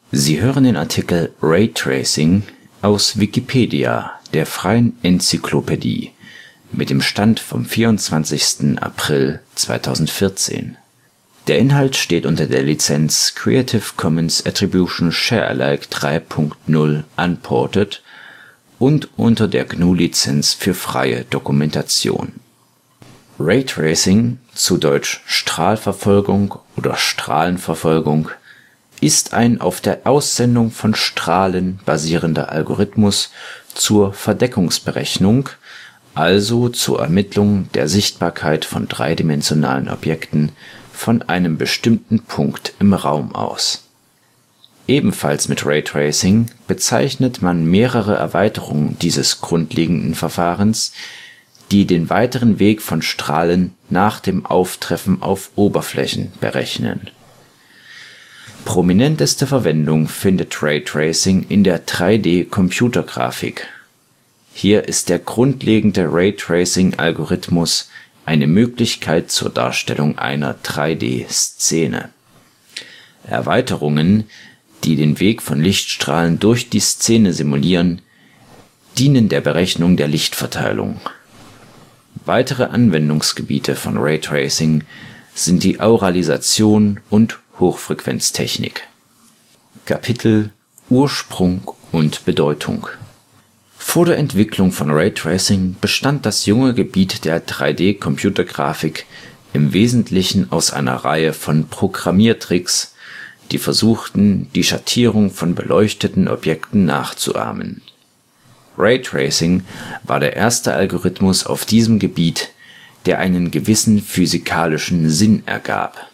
Sie hören den Artikel Raytracing, aus Wikipedia, der freien Enzyklopädie, mit dem Stand vom 24. April 2014. Der Inhalt steht unter der Lizenz Creative Commons Attribution Share Alike 3.0 Unported und unter der GNU-Lizenz für freie Dokumentation. Raytracing, zu Deutsch Strahlverfolgung oder Strahlenverfolgung, ist ein auf der Aussendung von Strahlen basierender Algorithmus zur Verdeckungsberechnung, also zur Ermittlung der Sichtbarkeit von dreidimensionalen Objekten von einem bestimmten Punkt im Raum aus. Ebenfalls mit Raytracing bezeichnet man mehrere Erweiterungen dieses grundlegenden Verfahrens, die den weiteren Weg von Strahlen nach dem Auftreffen auf Oberflächen berechnen. Prominenteste Verwendung findet Raytracing in der 3D-Computergrafik. Hier ist der grundlegende Raytracing-Algorithmus eine Möglichkeit zur Darstellung einer 3D-Szene. Erweiterungen, die den Weg von Lichtstrahlen durch die Szene simulieren, dienen der Berechnung der Lichtverteilung. Weitere Anwendungsgebiete von Raytracing sind die Auralisation und Hochfrequenztechnik. Kapitel Ursprung und Bedeutung. Vor der Entwicklung von Raytracing bestand das junge Gebiet der 3D-Computergrafik im Wesentlichen aus einer Reihe von Programmiertricks, die versuchten, die Schattierung von beleuchteten Objekten nachzuahmen. Raytracing war der erste Algorithmus auf diesem Gebiet, der einen gewissen physikalischen Sinn ergab.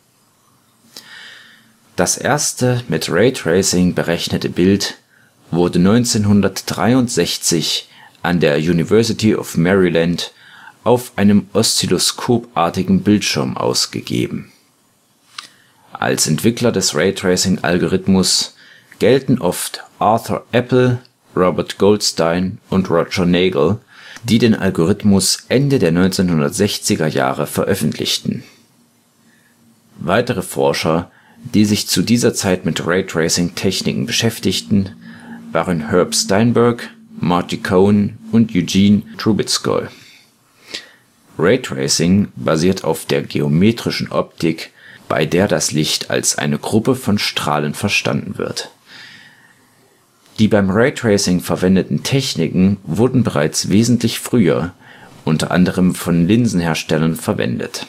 Das erste mit Raytracing berechnete Bild wurde 1963 an der University of Maryland auf einem oszilloskopartigen Bildschirm ausgegeben. Als Entwickler des Raytracing-Algorithmus gelten oft Arthur Appel, Robert Goldstein und Roger Nagel, die den Algorithmus Ende der 1960er Jahre veröffentlichten. Weitere Forscher, die sich zu dieser Zeit mit Raytracing-Techniken beschäftigten, waren Herb Steinberg, Marty Cohen und Eugene Trubetskoy. Raytracing basiert auf der geometrischen Optik, bei der das Licht als eine Gruppe von Strahlen verstanden wird. Die beim Raytracing verwendeten Techniken wurden bereits wesentlich früher, unter anderem von Linsenherstellern, verwendet.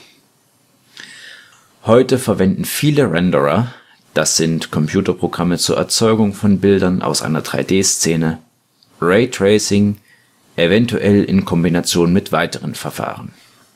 Heute verwenden viele Renderer, das sind Computerprogramme zur Erzeugung von Bildern aus einer 3D-Szene, Raytracing, eventuell in Kombination mit weiteren Verfahren.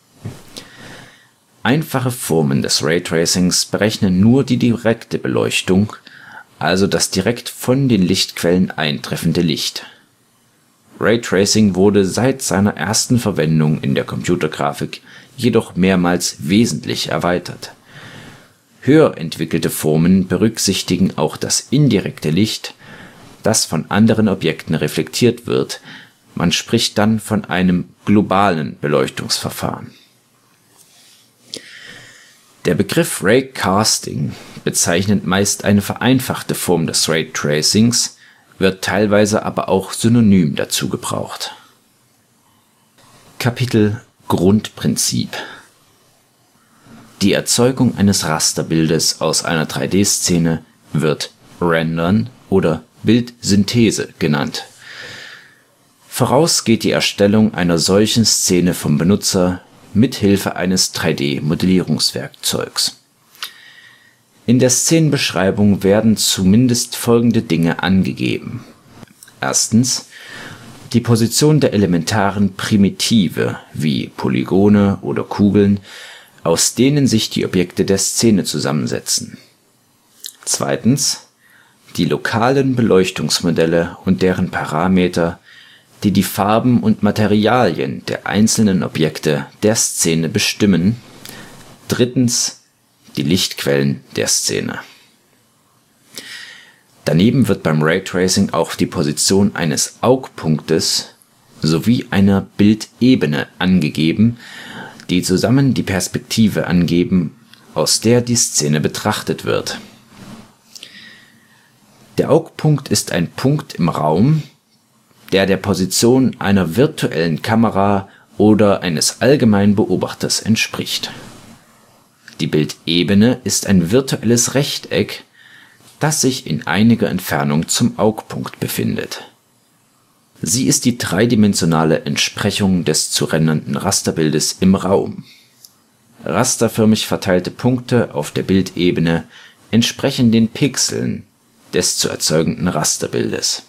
Einfache Formen des Raytracings berechnen nur die direkte Beleuchtung, also das direkt von den Lichtquellen eintreffende Licht. Raytracing wurde seit seiner ersten Verwendung in der Computergrafik jedoch mehrmals wesentlich erweitert. Höher entwickelte Formen berücksichtigen auch das indirekte Licht, das von anderen Objekten reflektiert wird. Man spricht dann von einem globalen Beleuchtungsverfahren. Der Begriff Raycasting bezeichnet meist eine vereinfachte Form des Raytracings, wird teilweise aber auch synonym dazu gebraucht. Kapitel Grundprinzip. Die Erzeugung eines Rasterbildes aus einer 3D-Szene wird Rendern oder Bildsynthese genannt. Voraus geht die Erstellung einer solchen Szene vom Benutzer mithilfe eines 3D-Modellierungswerkzeugs. In der Szenenbeschreibung werden zumindest folgende Dinge angegeben. Erstens, die Position der elementaren Primitive wie Polygone oder Kugeln, aus denen sich die Objekte der Szene zusammensetzen. Zweitens, die lokalen Beleuchtungsmodelle und deren Parameter, die die Farben und Materialien der einzelnen Objekte der Szene bestimmen. Drittens, die Lichtquellen der Szene. Daneben wird beim Raytracing auch die Position eines Augpunktes sowie einer Bildebene angegeben, die zusammen die Perspektive angeben, aus der die Szene betrachtet wird. Der Augpunkt ist ein Punkt im Raum, der der Position einer virtuellen Kamera oder eines allgemeinen Beobachters entspricht. Die Bildebene ist ein virtuelles Rechteck, das sich in einiger Entfernung zum Augpunkt befindet. Sie ist die dreidimensionale Entsprechung des zu rendernden Rasterbildes im Raum. Rasterförmig verteilte Punkte auf der Bildebene entsprechen den Pixeln des zu erzeugenden Rasterbildes.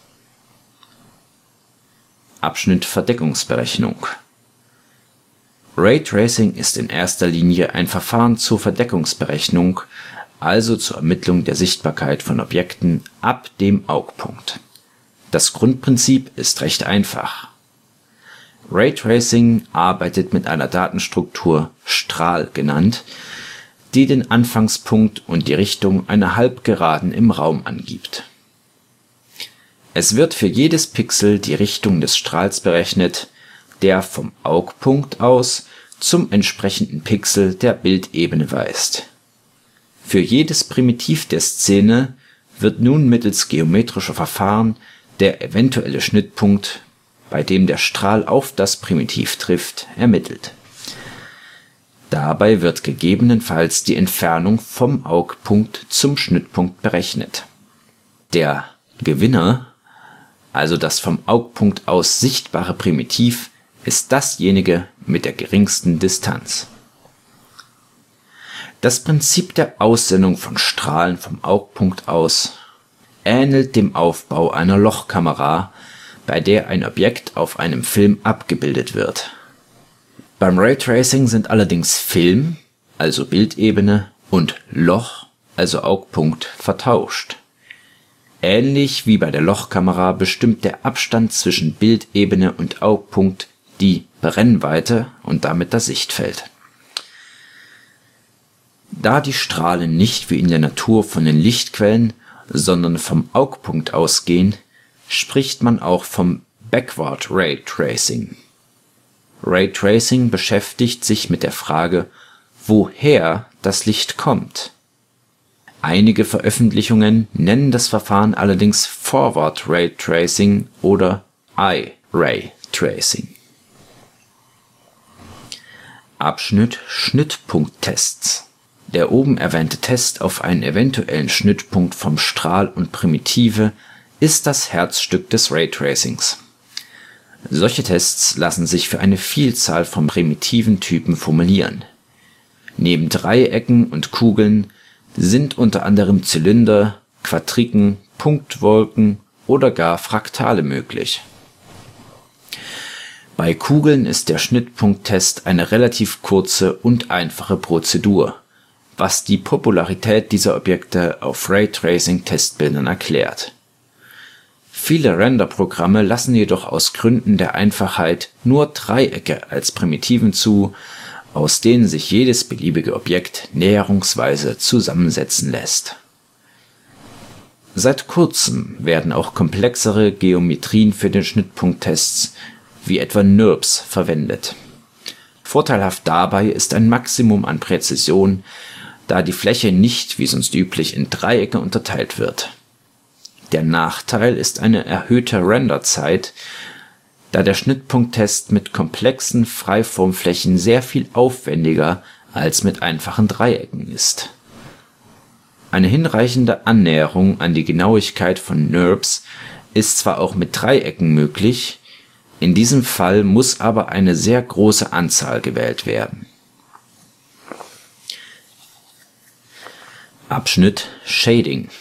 Abschnitt Verdeckungsberechnung. Raytracing ist in erster Linie ein Verfahren zur Verdeckungsberechnung, also zur Ermittlung der Sichtbarkeit von Objekten ab dem Augpunkt. Das Grundprinzip ist recht einfach. Raytracing arbeitet mit einer Datenstruktur Strahl genannt, die den Anfangspunkt und die Richtung einer Halbgeraden im Raum angibt. Es wird für jedes Pixel die Richtung des Strahls berechnet, der vom Augpunkt aus zum entsprechenden Pixel der Bildebene weist. Für jedes Primitiv der Szene wird nun mittels geometrischer Verfahren der eventuelle Schnittpunkt, bei dem der Strahl auf das Primitiv trifft, ermittelt. Dabei wird gegebenenfalls die Entfernung vom Augpunkt zum Schnittpunkt berechnet. Der Gewinner, also das vom Augpunkt aus sichtbare Primitiv, ist dasjenige mit der geringsten Distanz. Das Prinzip der Aussendung von Strahlen vom Augpunkt aus ähnelt dem Aufbau einer Lochkamera, bei der ein Objekt auf einem Film abgebildet wird. Beim Raytracing sind allerdings Film, also Bildebene, und Loch, also Augpunkt, vertauscht. Ähnlich wie bei der Lochkamera bestimmt der Abstand zwischen Bildebene und Augpunkt die Brennweite und damit das Sichtfeld. Da die Strahlen nicht wie in der Natur von den Lichtquellen, sondern vom Augpunkt ausgehen, spricht man auch vom Backward Raytracing. Raytracing beschäftigt sich mit der Frage, woher das Licht kommt. Einige Veröffentlichungen nennen das Verfahren allerdings Forward Raytracing oder Eye Ray Tracing. Abschnitt Schnittpunkttests. Der oben erwähnte Test auf einen eventuellen Schnittpunkt vom Strahl und Primitive ist das Herzstück des Raytracings. Solche Tests lassen sich für eine Vielzahl von primitiven Typen formulieren. Neben Dreiecken und Kugeln sind unter anderem Zylinder, Quadriken, Punktwolken oder gar Fraktale möglich. Bei Kugeln ist der Schnittpunkttest eine relativ kurze und einfache Prozedur, was die Popularität dieser Objekte auf Raytracing-Testbildern erklärt. Viele Renderprogramme lassen jedoch aus Gründen der Einfachheit nur Dreiecke als Primitiven zu, aus denen sich jedes beliebige Objekt näherungsweise zusammensetzen lässt. Seit kurzem werden auch komplexere Geometrien für den Schnittpunkttests, wie etwa NURBS, verwendet. Vorteilhaft dabei ist ein Maximum an Präzision, da die Fläche nicht wie sonst üblich in Dreiecke unterteilt wird. Der Nachteil ist eine erhöhte Renderzeit, da der Schnittpunkttest mit komplexen Freiformflächen sehr viel aufwendiger als mit einfachen Dreiecken ist. Eine hinreichende Annäherung an die Genauigkeit von NURBS ist zwar auch mit Dreiecken möglich, in diesem Fall muss aber eine sehr große Anzahl gewählt werden. Abschnitt Shading.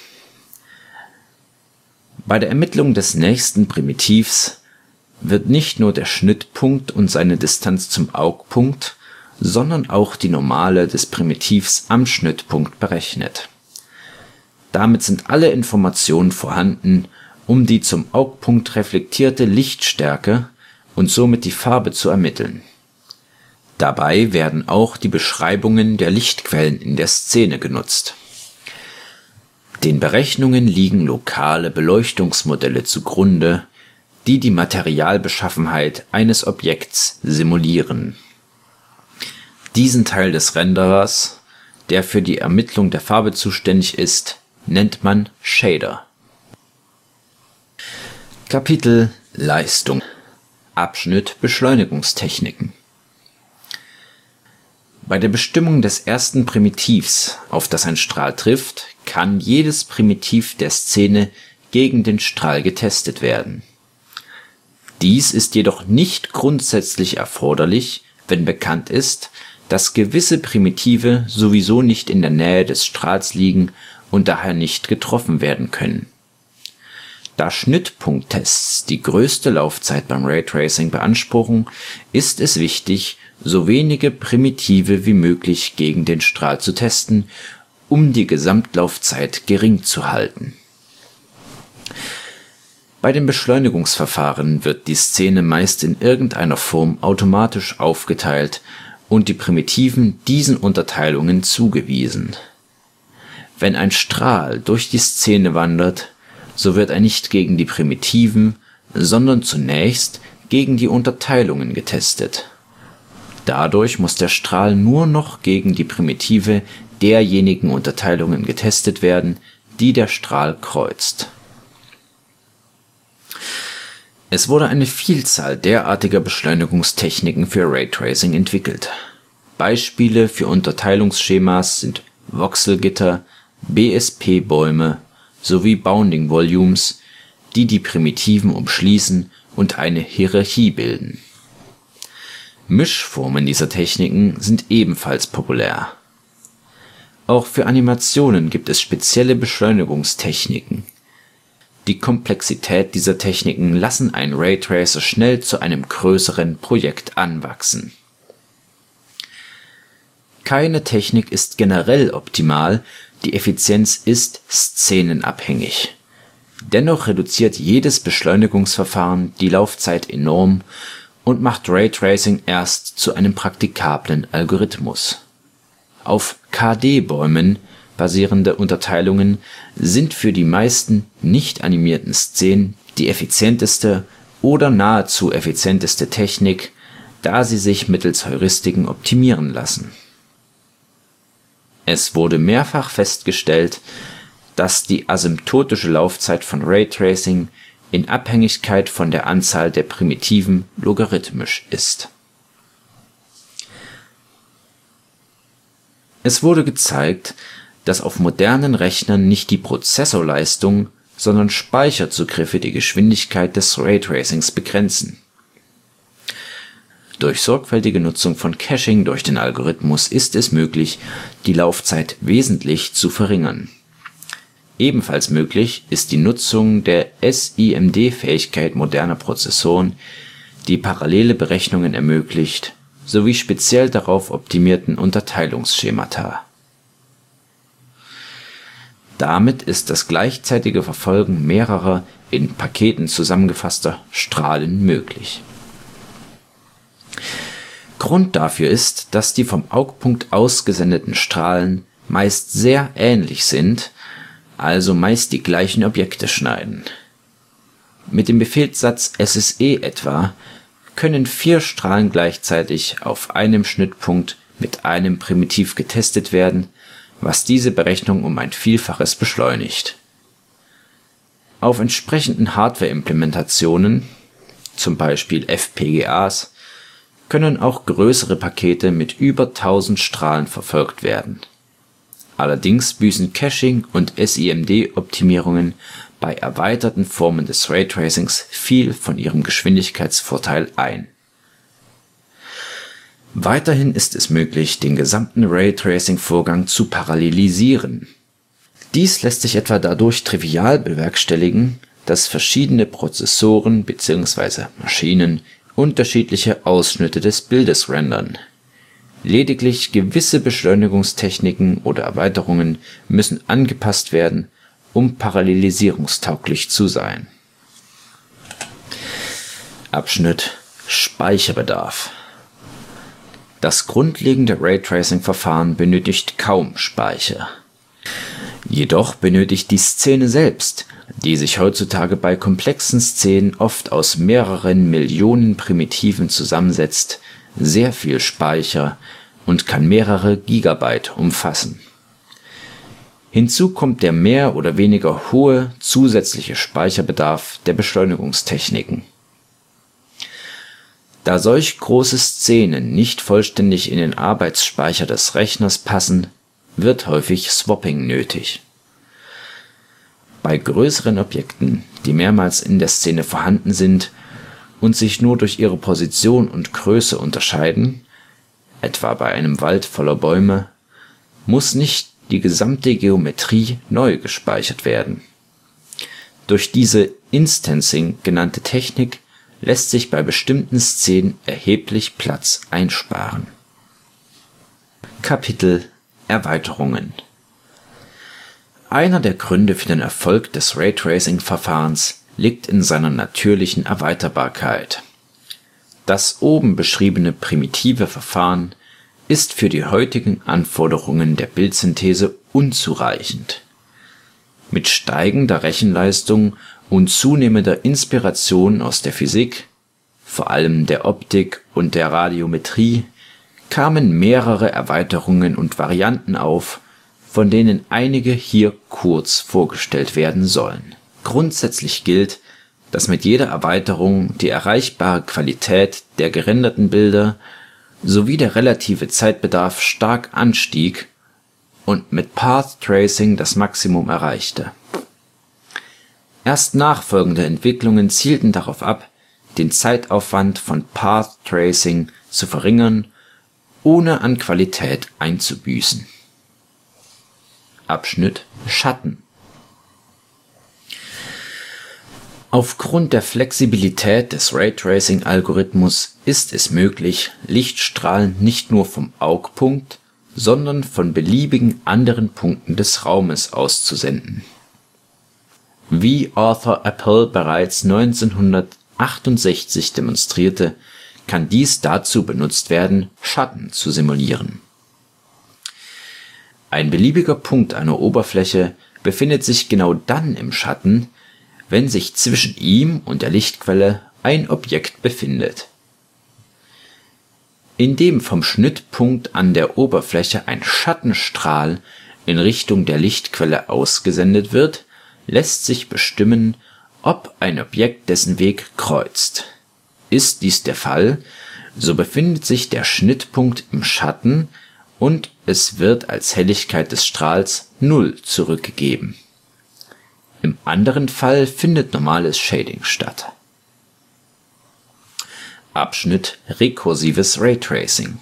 Bei der Ermittlung des nächsten Primitivs wird nicht nur der Schnittpunkt und seine Distanz zum Augpunkt, sondern auch die Normale des Primitivs am Schnittpunkt berechnet. Damit sind alle Informationen vorhanden, um die zum Augpunkt reflektierte Lichtstärke und somit die Farbe zu ermitteln. Dabei werden auch die Beschreibungen der Lichtquellen in der Szene genutzt. Den Berechnungen liegen lokale Beleuchtungsmodelle zugrunde, die die Materialbeschaffenheit eines Objekts simulieren. Diesen Teil des Renderers, der für die Ermittlung der Farbe zuständig ist, nennt man Shader. Kapitel Leistung. Abschnitt Beschleunigungstechniken. Bei der Bestimmung des ersten Primitivs, auf das ein Strahl trifft, kann jedes Primitiv der Szene gegen den Strahl getestet werden. Dies ist jedoch nicht grundsätzlich erforderlich, wenn bekannt ist, dass gewisse Primitive sowieso nicht in der Nähe des Strahls liegen und daher nicht getroffen werden können. Da Schnittpunkttests die größte Laufzeit beim Raytracing beanspruchen, ist es wichtig, so wenige Primitive wie möglich gegen den Strahl zu testen, um die Gesamtlaufzeit gering zu halten. Bei den Beschleunigungsverfahren wird die Szene meist in irgendeiner Form automatisch aufgeteilt und die Primitiven diesen Unterteilungen zugewiesen. Wenn ein Strahl durch die Szene wandert, so wird er nicht gegen die Primitiven, sondern zunächst gegen die Unterteilungen getestet. Dadurch muss der Strahl nur noch gegen die Primitive derjenigen Unterteilungen getestet werden, die der Strahl kreuzt. Es wurde eine Vielzahl derartiger Beschleunigungstechniken für Raytracing entwickelt. Beispiele für Unterteilungsschemas sind Voxelgitter, BSP-Bäume sowie Bounding Volumes, die die Primitiven umschließen und eine Hierarchie bilden. Mischformen dieser Techniken sind ebenfalls populär. Auch für Animationen gibt es spezielle Beschleunigungstechniken. Die Komplexität dieser Techniken lassen einen Raytracer schnell zu einem größeren Projekt anwachsen. Keine Technik ist generell optimal, die Effizienz ist szenenabhängig. Dennoch reduziert jedes Beschleunigungsverfahren die Laufzeit enorm und macht Raytracing erst zu einem praktikablen Algorithmus. Auf KD-Bäumen basierende Unterteilungen sind für die meisten nicht animierten Szenen die effizienteste oder nahezu effizienteste Technik, da sie sich mittels Heuristiken optimieren lassen. Es wurde mehrfach festgestellt, dass die asymptotische Laufzeit von Raytracing in Abhängigkeit von der Anzahl der Primitiven logarithmisch ist. Es wurde gezeigt, dass auf modernen Rechnern nicht die Prozessorleistung, sondern Speicherzugriffe die Geschwindigkeit des Raytracings begrenzen. Durch sorgfältige Nutzung von Caching durch den Algorithmus ist es möglich, die Laufzeit wesentlich zu verringern. Ebenfalls möglich ist die Nutzung der SIMD-Fähigkeit moderner Prozessoren, die parallele Berechnungen ermöglicht, sowie speziell darauf optimierten Unterteilungsschemata. Damit ist das gleichzeitige Verfolgen mehrerer in Paketen zusammengefasster Strahlen möglich. Grund dafür ist, dass die vom Augpunkt ausgesendeten Strahlen meist sehr ähnlich sind, also meist die gleichen Objekte schneiden. Mit dem Befehlssatz SSE etwa können 4 Strahlen gleichzeitig auf einem Schnittpunkt mit einem Primitiv getestet werden, was diese Berechnung um ein Vielfaches beschleunigt. Auf entsprechenden Hardware-Implementationen, zum Beispiel FPGAs, können auch größere Pakete mit über 1000 Strahlen verfolgt werden. Allerdings büßen Caching und SIMD-Optimierungen bei erweiterten Formen des Raytracings viel von ihrem Geschwindigkeitsvorteil ein. Weiterhin ist es möglich, den gesamten Raytracing-Vorgang zu parallelisieren. Dies lässt sich etwa dadurch trivial bewerkstelligen, dass verschiedene Prozessoren bzw. Maschinen unterschiedliche Ausschnitte des Bildes rendern. Lediglich gewisse Beschleunigungstechniken oder Erweiterungen müssen angepasst werden, um parallelisierungstauglich zu sein. Abschnitt Speicherbedarf. Das grundlegende Raytracing-Verfahren benötigt kaum Speicher. Jedoch benötigt die Szene selbst, die sich heutzutage bei komplexen Szenen oft aus mehreren Millionen Primitiven zusammensetzt, sehr viel Speicher und kann mehrere Gigabyte umfassen. Hinzu kommt der mehr oder weniger hohe zusätzliche Speicherbedarf der Beschleunigungstechniken. Da solch große Szenen nicht vollständig in den Arbeitsspeicher des Rechners passen, wird häufig Swapping nötig. Bei größeren Objekten, die mehrmals in der Szene vorhanden sind und sich nur durch ihre Position und Größe unterscheiden, etwa bei einem Wald voller Bäume, muss nicht die gesamte Geometrie neu gespeichert werden. Durch diese Instancing genannte Technik lässt sich bei bestimmten Szenen erheblich Platz einsparen. Kapitel Erweiterungen. Einer der Gründe für den Erfolg des Raytracing-Verfahrens liegt in seiner natürlichen Erweiterbarkeit. Das oben beschriebene primitive Verfahren ist für die heutigen Anforderungen der Bildsynthese unzureichend. Mit steigender Rechenleistung und zunehmender Inspiration aus der Physik, vor allem der Optik und der Radiometrie, kamen mehrere Erweiterungen und Varianten auf, von denen einige hier kurz vorgestellt werden sollen. Grundsätzlich gilt, dass mit jeder Erweiterung die erreichbare Qualität der gerenderten Bilder sowie der relative Zeitbedarf stark anstieg und mit Path Tracing das Maximum erreichte. Erst nachfolgende Entwicklungen zielten darauf ab, den Zeitaufwand von Path Tracing zu verringern, ohne an Qualität einzubüßen. Abschnitt Schatten. Aufgrund der Flexibilität des Raytracing-Algorithmus ist es möglich, Lichtstrahlen nicht nur vom Augpunkt, sondern von beliebigen anderen Punkten des Raumes auszusenden. Wie Arthur Appel bereits 1968 demonstrierte, kann dies dazu benutzt werden, Schatten zu simulieren. Ein beliebiger Punkt einer Oberfläche befindet sich genau dann im Schatten, wenn sich zwischen ihm und der Lichtquelle ein Objekt befindet. Indem vom Schnittpunkt an der Oberfläche ein Schattenstrahl in Richtung der Lichtquelle ausgesendet wird, lässt sich bestimmen, ob ein Objekt dessen Weg kreuzt. Ist dies der Fall, so befindet sich der Schnittpunkt im Schatten und es wird als Helligkeit des Strahls 0 zurückgegeben. Im anderen Fall findet normales Shading statt. Abschnitt Rekursives Raytracing.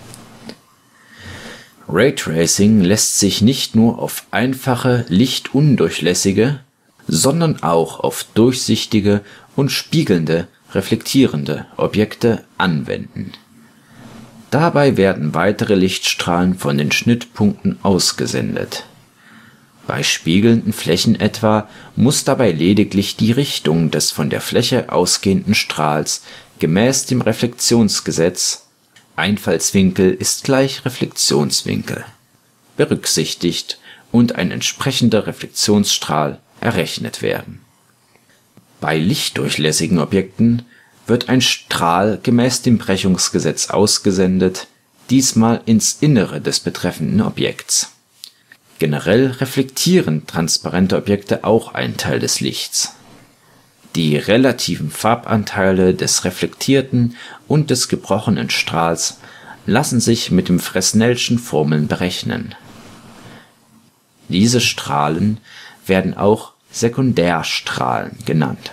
Raytracing lässt sich nicht nur auf einfache, lichtundurchlässige, sondern auch auf durchsichtige und spiegelnde, reflektierende Objekte anwenden. Dabei werden weitere Lichtstrahlen von den Schnittpunkten ausgesendet. Bei spiegelnden Flächen etwa muss dabei lediglich die Richtung des von der Fläche ausgehenden Strahls gemäß dem Reflexionsgesetz Einfallswinkel ist gleich Reflexionswinkel berücksichtigt und ein entsprechender Reflexionsstrahl errechnet werden. Bei lichtdurchlässigen Objekten wird ein Strahl gemäß dem Brechungsgesetz ausgesendet, diesmal ins Innere des betreffenden Objekts. Generell reflektieren transparente Objekte auch einen Teil des Lichts. Die relativen Farbanteile des reflektierten und des gebrochenen Strahls lassen sich mit den Fresnelschen Formeln berechnen. Diese Strahlen werden auch Sekundärstrahlen genannt.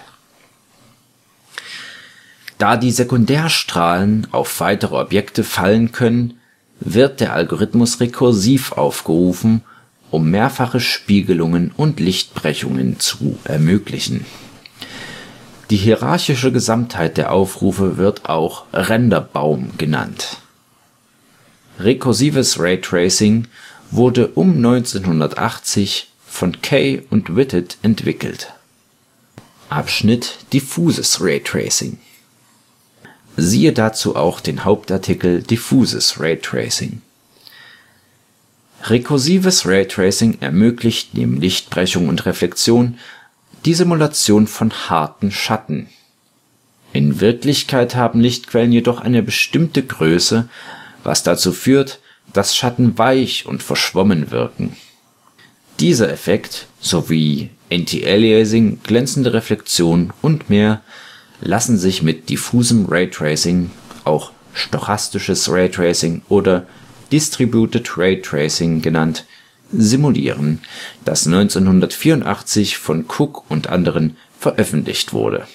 Da die Sekundärstrahlen auf weitere Objekte fallen können, wird der Algorithmus rekursiv aufgerufen, um mehrfache Spiegelungen und Lichtbrechungen zu ermöglichen. Die hierarchische Gesamtheit der Aufrufe wird auch Renderbaum genannt. Rekursives Raytracing wurde um 1980 von Kay und Whitted entwickelt. Abschnitt Diffuses Raytracing. Siehe dazu auch den Hauptartikel Diffuses Raytracing. Rekursives Raytracing ermöglicht neben Lichtbrechung und Reflexion die Simulation von harten Schatten. In Wirklichkeit haben Lichtquellen jedoch eine bestimmte Größe, was dazu führt, dass Schatten weich und verschwommen wirken. Dieser Effekt sowie Anti-Aliasing, glänzende Reflexion und mehr lassen sich mit diffusem Raytracing, auch stochastisches Raytracing oder Distributed Raytracing genannt, simulieren, das 1984 von Cook und anderen veröffentlicht wurde.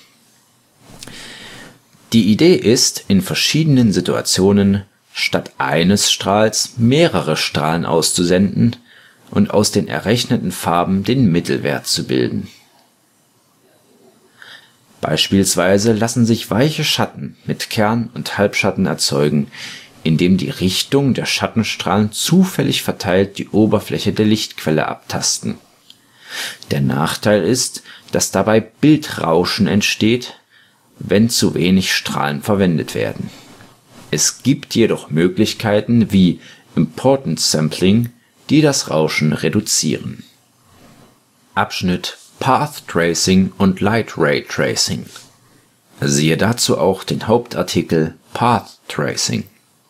Die Idee ist, in verschiedenen Situationen statt eines Strahls mehrere Strahlen auszusenden und aus den errechneten Farben den Mittelwert zu bilden. Beispielsweise lassen sich weiche Schatten mit Kern- und Halbschatten erzeugen, indem die Richtung der Schattenstrahlen zufällig verteilt die Oberfläche der Lichtquelle abtasten. Der Nachteil ist, dass dabei Bildrauschen entsteht, wenn zu wenig Strahlen verwendet werden. Es gibt jedoch Möglichkeiten wie Importance Sampling, die das Rauschen reduzieren. Abschnitt Path Tracing und Light Ray Tracing. Siehe dazu auch den Hauptartikel Path Tracing.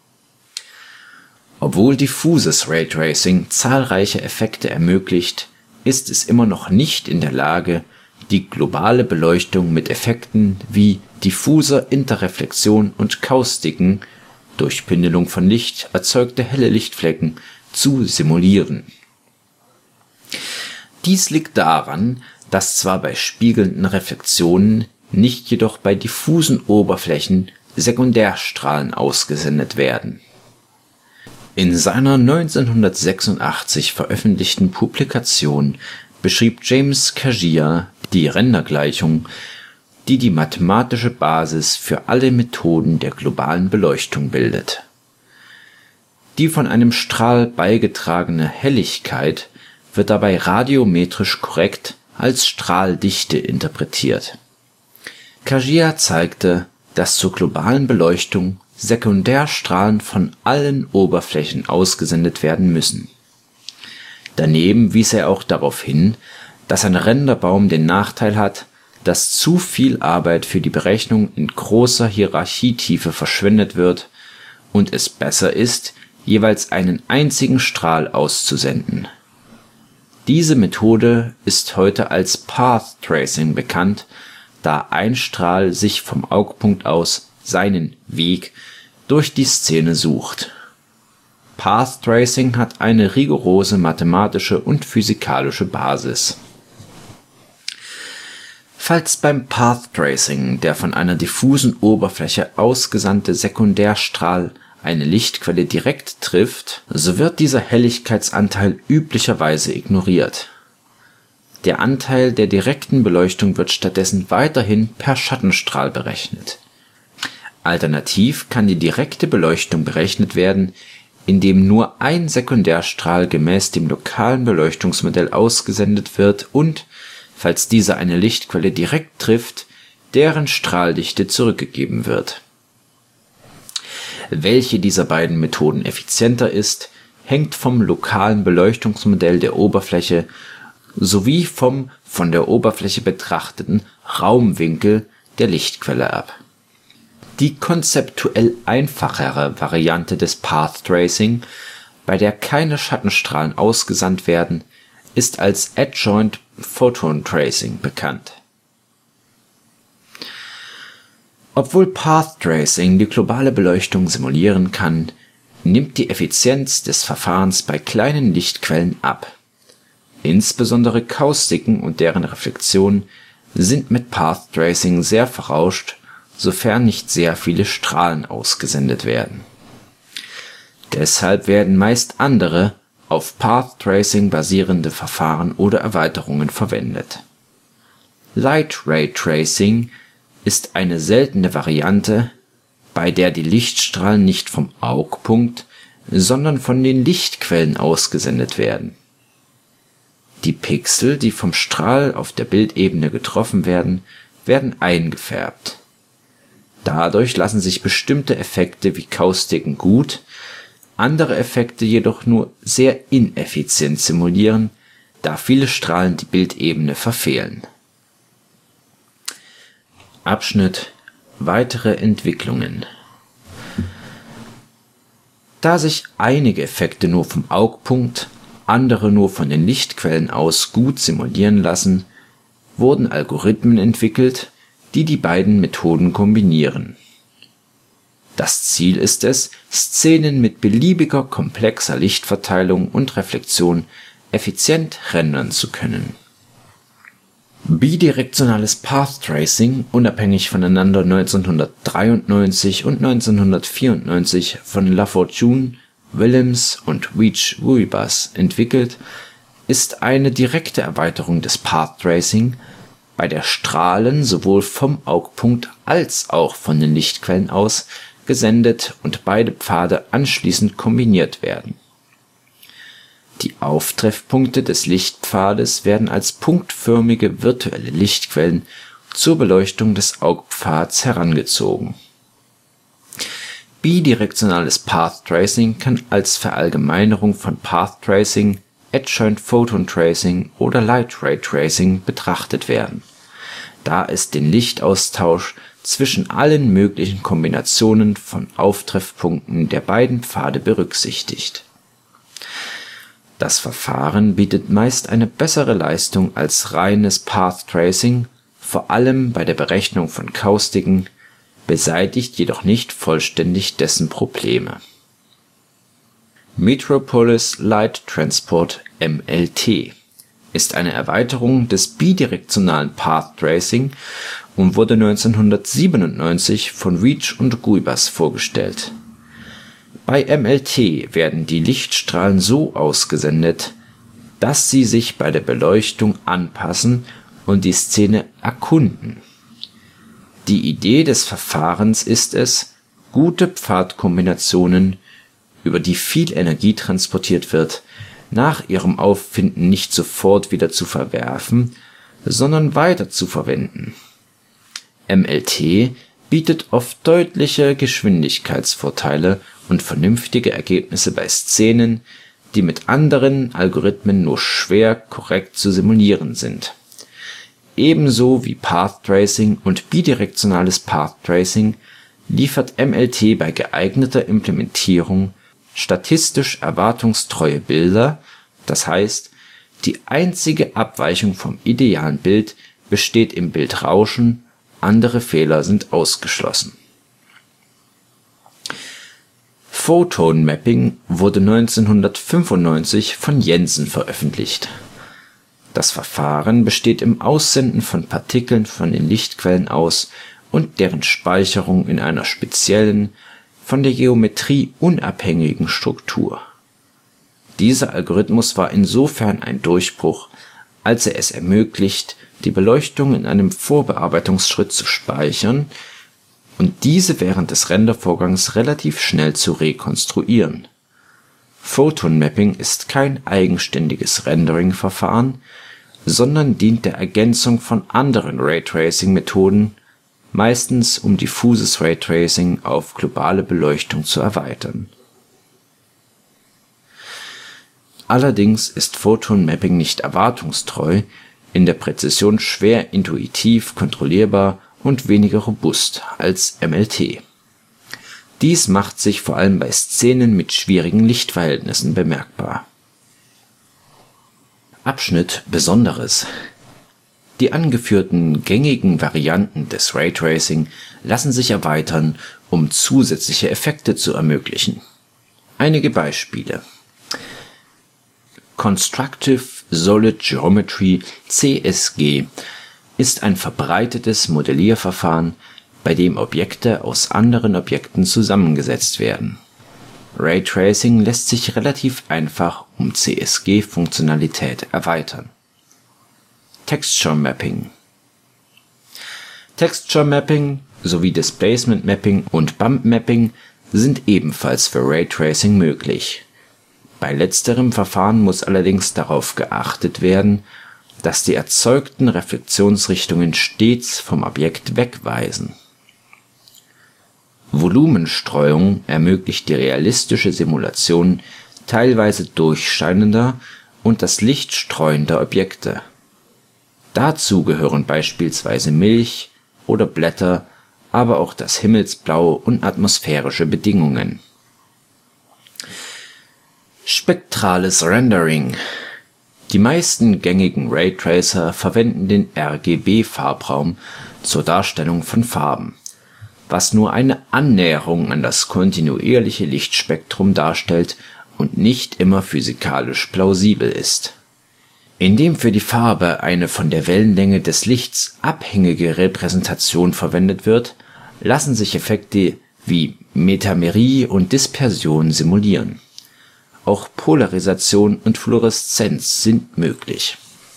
Obwohl diffuses Raytracing zahlreiche Effekte ermöglicht, ist es immer noch nicht in der Lage, die globale Beleuchtung mit Effekten wie diffuser Interreflexion und Kaustiken durch Bündelung von Licht erzeugte helle Lichtflecken zu simulieren. Dies liegt daran, dass zwar bei spiegelnden Reflexionen, nicht jedoch bei diffusen Oberflächen Sekundärstrahlen ausgesendet werden. In seiner 1986 veröffentlichten Publikation beschrieb James Kajiya die Rendergleichung, die die mathematische Basis für alle Methoden der globalen Beleuchtung bildet. Die von einem Strahl beigetragene Helligkeit wird dabei radiometrisch korrekt als Strahldichte interpretiert. Kajiya zeigte, dass zur globalen Beleuchtung Sekundärstrahlen von allen Oberflächen ausgesendet werden müssen. Daneben wies er auch darauf hin, dass ein Renderbaum den Nachteil hat, dass zu viel Arbeit für die Berechnung in großer Hierarchietiefe verschwendet wird und es besser ist, jeweils einen einzigen Strahl auszusenden. Diese Methode ist heute als Path Tracing bekannt, da ein Strahl sich vom Augpunkt aus seinen Weg durch die Szene sucht. Path Tracing hat eine rigorose mathematische und physikalische Basis. Falls beim Path Tracing der von einer diffusen Oberfläche ausgesandte Sekundärstrahl eine Lichtquelle direkt trifft, so wird dieser Helligkeitsanteil üblicherweise ignoriert. Der Anteil der direkten Beleuchtung wird stattdessen weiterhin per Schattenstrahl berechnet. Alternativ kann die direkte Beleuchtung berechnet werden, indem nur ein Sekundärstrahl gemäß dem lokalen Beleuchtungsmodell ausgesendet wird und, falls dieser eine Lichtquelle direkt trifft, deren Strahldichte zurückgegeben wird. Welche dieser beiden Methoden effizienter ist, hängt vom lokalen Beleuchtungsmodell der Oberfläche sowie vom von der Oberfläche betrachteten Raumwinkel der Lichtquelle ab. Die konzeptuell einfachere Variante des Path Tracing, bei der keine Schattenstrahlen ausgesandt werden, ist als Adjoint Photon Tracing bekannt. Obwohl Path Tracing die globale Beleuchtung simulieren kann, nimmt die Effizienz des Verfahrens bei kleinen Lichtquellen ab. Insbesondere Kaustiken und deren Reflexion sind mit Path Tracing sehr verrauscht, sofern nicht sehr viele Strahlen ausgesendet werden. Deshalb werden meist andere, auf Path Tracing basierende Verfahren oder Erweiterungen verwendet. Light Ray Tracing ist eine seltene Variante, bei der die Lichtstrahlen nicht vom Augpunkt, sondern von den Lichtquellen ausgesendet werden. Die Pixel, die vom Strahl auf der Bildebene getroffen werden, werden eingefärbt. Dadurch lassen sich bestimmte Effekte wie Kaustiken gut, andere Effekte jedoch nur sehr ineffizient simulieren, da viele Strahlen die Bildebene verfehlen. Abschnitt Weitere Entwicklungen. Da sich einige Effekte nur vom Augpunkt, andere nur von den Lichtquellen aus gut simulieren lassen, wurden Algorithmen entwickelt, die die beiden Methoden kombinieren. Das Ziel ist es, Szenen mit beliebiger komplexer Lichtverteilung und Reflexion effizient rendern zu können. Bidirektionales Path Tracing, unabhängig voneinander 1993 und 1994 von Lafortune, Willems und Veach-Guibas entwickelt, ist eine direkte Erweiterung des Path Tracing, bei der Strahlen sowohl vom Augpunkt als auch von den Lichtquellen aus gesendet und beide Pfade anschließend kombiniert werden. Die Auftreffpunkte des Lichtpfades werden als punktförmige virtuelle Lichtquellen zur Beleuchtung des Augpfads herangezogen. Bidirektionales Path Tracing kann als Verallgemeinerung von Path Tracing, Adjoint Photon Tracing oder Light Ray Tracing betrachtet werden, da es den Lichtaustausch zwischen allen möglichen Kombinationen von Auftreffpunkten der beiden Pfade berücksichtigt. Das Verfahren bietet meist eine bessere Leistung als reines Path Tracing, vor allem bei der Berechnung von Kaustiken, beseitigt jedoch nicht vollständig dessen Probleme. Metropolis Light Transport (MLT) ist eine Erweiterung des bidirektionalen Path Tracing und wurde 1997 von Veach und Guibas vorgestellt. Bei MLT werden die Lichtstrahlen so ausgesendet, dass sie sich bei der Beleuchtung anpassen und die Szene erkunden. Die Idee des Verfahrens ist es, gute Pfadkombinationen, über die viel Energie transportiert wird, nach ihrem Auffinden nicht sofort wieder zu verwerfen, sondern weiter zu verwenden. MLT bietet oft deutliche Geschwindigkeitsvorteile und vernünftige Ergebnisse bei Szenen, die mit anderen Algorithmen nur schwer korrekt zu simulieren sind. Ebenso wie Path Tracing und bidirektionales Path Tracing liefert MLT bei geeigneter Implementierung statistisch erwartungstreue Bilder, das heißt, die einzige Abweichung vom idealen Bild besteht im Bildrauschen, andere Fehler sind ausgeschlossen. Photon Mapping wurde 1995 von Jensen veröffentlicht. Das Verfahren besteht im Aussenden von Partikeln von den Lichtquellen aus und deren Speicherung in einer speziellen, von der Geometrie unabhängigen Struktur. Dieser Algorithmus war insofern ein Durchbruch, als er es ermöglicht, die Beleuchtung in einem Vorbearbeitungsschritt zu speichern und diese während des Rendervorgangs relativ schnell zu rekonstruieren. Photon Mapping ist kein eigenständiges Rendering-Verfahren, sondern dient der Ergänzung von anderen Raytracing-Methoden, meistens um diffuses Raytracing auf globale Beleuchtung zu erweitern. Allerdings ist Photon Mapping nicht erwartungstreu, in der Präzision schwer intuitiv kontrollierbar und weniger robust als MLT. Dies macht sich vor allem bei Szenen mit schwierigen Lichtverhältnissen bemerkbar. Abschnitt Besonderes. Die angeführten gängigen Varianten des Raytracing lassen sich erweitern, um zusätzliche Effekte zu ermöglichen. Einige Beispiele: Constructive Solid Geometry (CSG) ist ein verbreitetes Modellierverfahren, bei dem Objekte aus anderen Objekten zusammengesetzt werden. Raytracing lässt sich relativ einfach um CSG-Funktionalität erweitern. Texture Mapping. Texture Mapping sowie Displacement Mapping und Bump Mapping sind ebenfalls für Raytracing möglich. Bei letzterem Verfahren muss allerdings darauf geachtet werden, dass die erzeugten Reflexionsrichtungen stets vom Objekt wegweisen. Volumenstreuung ermöglicht die realistische Simulation teilweise durchscheinender und das Licht streuender Objekte. Dazu gehören beispielsweise Milch oder Blätter, aber auch das Himmelsblau und atmosphärische Bedingungen. Spektrales Rendering. Die meisten gängigen Raytracer verwenden den RGB-Farbraum zur Darstellung von Farben, was nur eine Annäherung an das kontinuierliche Lichtspektrum darstellt und nicht immer physikalisch plausibel ist. Indem für die Farbe eine von der Wellenlänge des Lichts abhängige Repräsentation verwendet wird, lassen sich Effekte wie Metamerie und Dispersion simulieren. Auch Polarisation und Fluoreszenz sind möglich.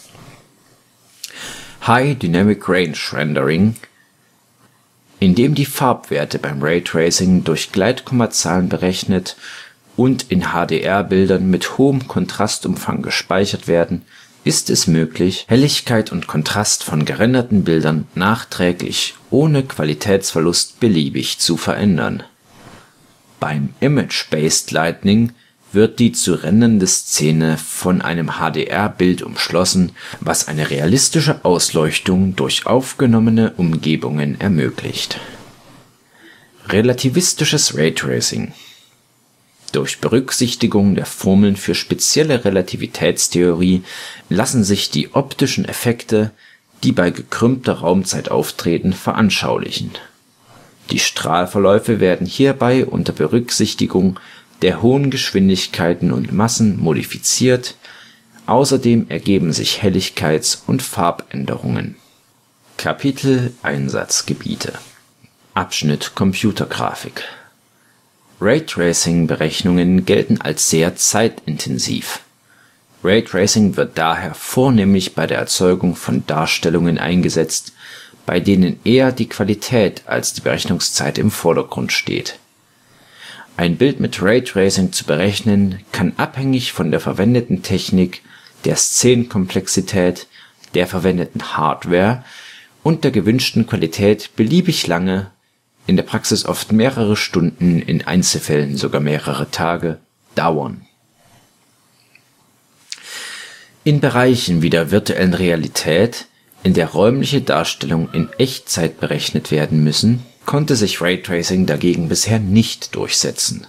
High Dynamic Range Rendering, indem die Farbwerte beim Raytracing durch Gleitkommazahlen berechnet und in HDR-Bildern mit hohem Kontrastumfang gespeichert werden, ist es möglich, Helligkeit und Kontrast von gerenderten Bildern nachträglich ohne Qualitätsverlust beliebig zu verändern. Beim Image-Based Lighting wird die zu rendernde Szene von einem HDR-Bild umschlossen, was eine realistische Ausleuchtung durch aufgenommene Umgebungen ermöglicht. Relativistisches Raytracing. Durch Berücksichtigung der Formeln für spezielle Relativitätstheorie lassen sich die optischen Effekte, die bei gekrümmter Raumzeit auftreten, veranschaulichen. Die Strahlverläufe werden hierbei unter Berücksichtigung der hohen Geschwindigkeiten und Massen modifiziert, außerdem ergeben sich Helligkeits- und Farbänderungen. Kapitel Einsatzgebiete. Abschnitt Computergrafik. Raytracing-Berechnungen gelten als sehr zeitintensiv. Raytracing wird daher vornehmlich bei der Erzeugung von Darstellungen eingesetzt, bei denen eher die Qualität als die Berechnungszeit im Vordergrund steht. Ein Bild mit Raytracing zu berechnen, kann abhängig von der verwendeten Technik, der Szenenkomplexität, der verwendeten Hardware und der gewünschten Qualität beliebig lange, in der Praxis oft mehrere Stunden, in Einzelfällen sogar mehrere Tage, dauern. In Bereichen wie der virtuellen Realität, in der räumliche Darstellungen in Echtzeit berechnet werden müssen, konnte sich Raytracing dagegen bisher nicht durchsetzen.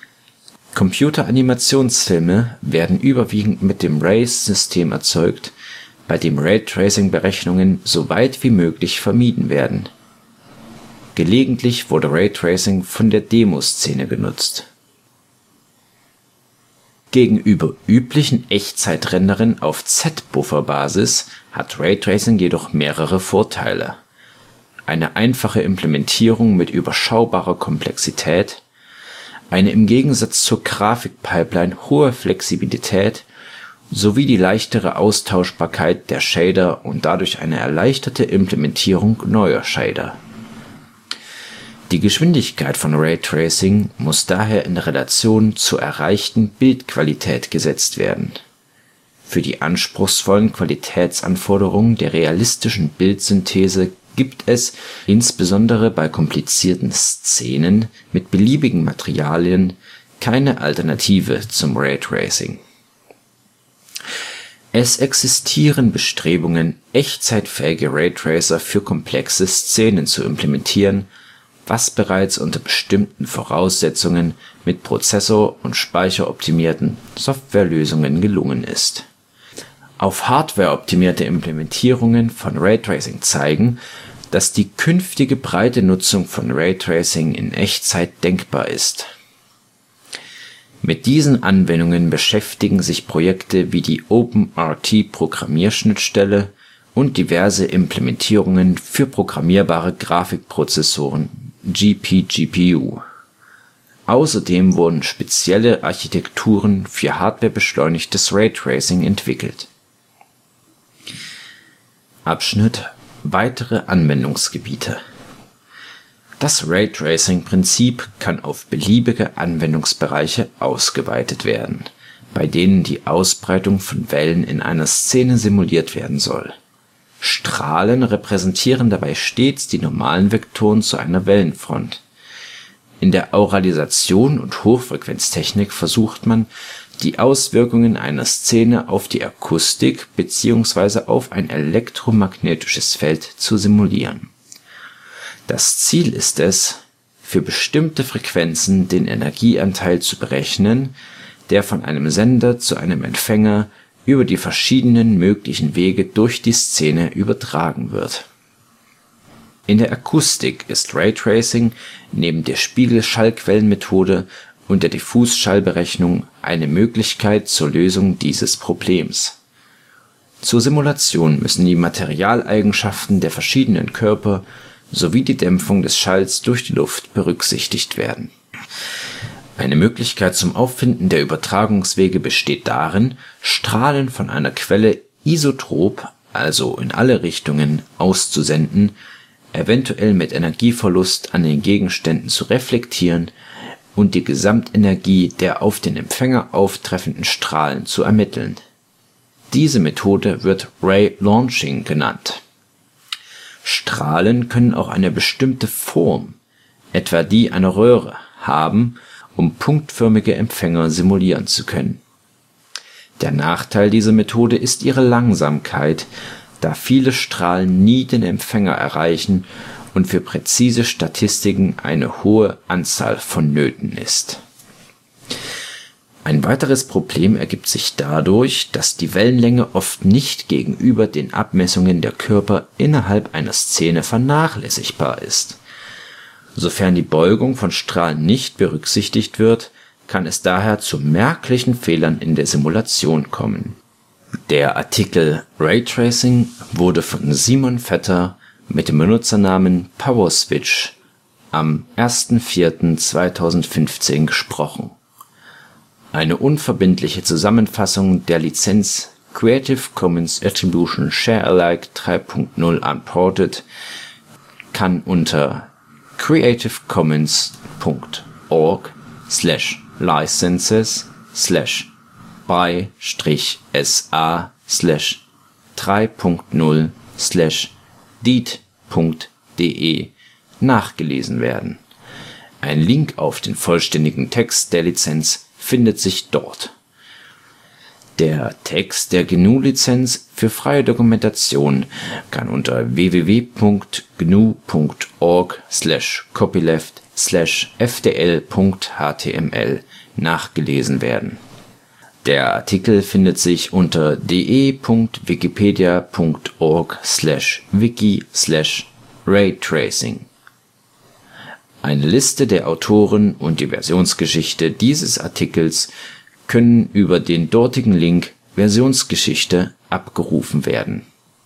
Computeranimationsfilme werden überwiegend mit dem RAYS-System erzeugt, bei dem Raytracing-Berechnungen so weit wie möglich vermieden werden. Gelegentlich wurde Raytracing von der Demoszene genutzt. Gegenüber üblichen Echtzeitrendern auf Z-Buffer-Basis hat Raytracing jedoch mehrere Vorteile: eine einfache Implementierung mit überschaubarer Komplexität, eine im Gegensatz zur Grafikpipeline hohe Flexibilität sowie die leichtere Austauschbarkeit der Shader und dadurch eine erleichterte Implementierung neuer Shader. Die Geschwindigkeit von Raytracing muss daher in Relation zur erreichten Bildqualität gesetzt werden. Für die anspruchsvollen Qualitätsanforderungen der realistischen Bildsynthese gibt es, insbesondere bei komplizierten Szenen mit beliebigen Materialien, keine Alternative zum Raytracing. Es existieren Bestrebungen, echtzeitfähige Raytracer für komplexe Szenen zu implementieren, was bereits unter bestimmten Voraussetzungen mit Prozessor- und speicheroptimierten Softwarelösungen gelungen ist. Auf Hardware optimierte Implementierungen von Raytracing zeigen, dass die künftige breite Nutzung von Raytracing in Echtzeit denkbar ist. Mit diesen Anwendungen beschäftigen sich Projekte wie die OpenRT-Programmierschnittstelle und diverse Implementierungen für programmierbare Grafikprozessoren (GPGPU). Außerdem wurden spezielle Architekturen für hardwarebeschleunigtes Raytracing entwickelt. Abschnitt Weitere Anwendungsgebiete. Das Raytracing-Prinzip kann auf beliebige Anwendungsbereiche ausgeweitet werden, bei denen die Ausbreitung von Wellen in einer Szene simuliert werden soll. Strahlen repräsentieren dabei stets die normalen Vektoren zu einer Wellenfront. In der Auralisation und Hochfrequenztechnik versucht man, die Auswirkungen einer Szene auf die Akustik bzw. auf ein elektromagnetisches Feld zu simulieren. Das Ziel ist es, für bestimmte Frequenzen den Energieanteil zu berechnen, der von einem Sender zu einem Empfänger über die verschiedenen möglichen Wege durch die Szene übertragen wird. In der Akustik ist Raytracing neben der Spiegelschallquellenmethode und der Diffusschallberechnung eine Möglichkeit zur Lösung dieses Problems. Zur Simulation müssen die Materialeigenschaften der verschiedenen Körper sowie die Dämpfung des Schalls durch die Luft berücksichtigt werden. Eine Möglichkeit zum Auffinden der Übertragungswege besteht darin, Strahlen von einer Quelle isotrop, also in alle Richtungen, auszusenden, eventuell mit Energieverlust an den Gegenständen zu reflektieren und die Gesamtenergie der auf den Empfänger auftreffenden Strahlen zu ermitteln. Diese Methode wird Ray Launching genannt. Strahlen können auch eine bestimmte Form, etwa die einer Röhre, haben, um punktförmige Empfänger simulieren zu können. Der Nachteil dieser Methode ist ihre Langsamkeit, da viele Strahlen nie den Empfänger erreichen und für präzise Statistiken eine hohe Anzahl vonnöten ist. Ein weiteres Problem ergibt sich dadurch, dass die Wellenlänge oft nicht gegenüber den Abmessungen der Körper innerhalb einer Szene vernachlässigbar ist. Sofern die Beugung von Strahlen nicht berücksichtigt wird, kann es daher zu merklichen Fehlern in der Simulation kommen. Der Artikel Raytracing wurde von Simon Vetter mit dem Benutzernamen PowerSwitch am 01.04.2015 gesprochen. Eine unverbindliche Zusammenfassung der Lizenz Creative Commons Attribution Share Alike 3.0 Unported kann unter creativcommons.org/licenses/by-sa/3.0/deed.de nachgelesen werden. Ein Link auf den vollständigen Text der Lizenz findet sich dort. Der Text der GNU-Lizenz für freie Dokumentation kann unter www.gnu.org/copyleft/fdl.html nachgelesen werden. Der Artikel findet sich unter de.wikipedia.org/wiki/raytracing. Eine Liste der Autoren und die Versionsgeschichte dieses Artikels können über den dortigen Link Versionsgeschichte abgerufen werden